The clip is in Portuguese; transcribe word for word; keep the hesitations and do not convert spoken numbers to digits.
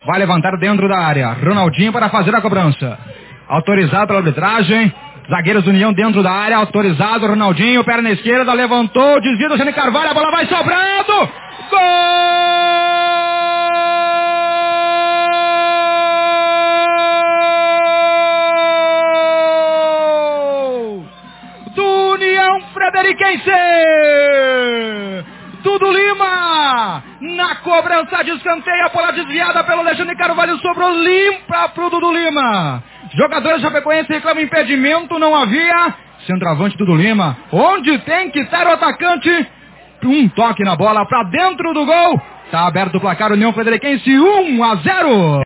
Vai levantar dentro da área. Ronaldinho para fazer a cobrança. Autorizado pela arbitragem. Zagueiros União dentro da área. Autorizado. Ronaldinho, perna esquerda. Levantou. Desvio do Jânio Carvalho. A bola vai sobrando. Gol! Do União Frederiquense! Dudu Lima, na cobrança de escanteio, a bola desviada pelo Alexandre Carvalho, sobrou limpa pro Dudu Lima. Jogadores Chapecoense reclamam impedimento, não havia. Centroavante Dudu Lima, onde tem que estar o atacante. Um toque na bola para dentro do gol. Tá aberto o placar, União Frederiquense um a zero.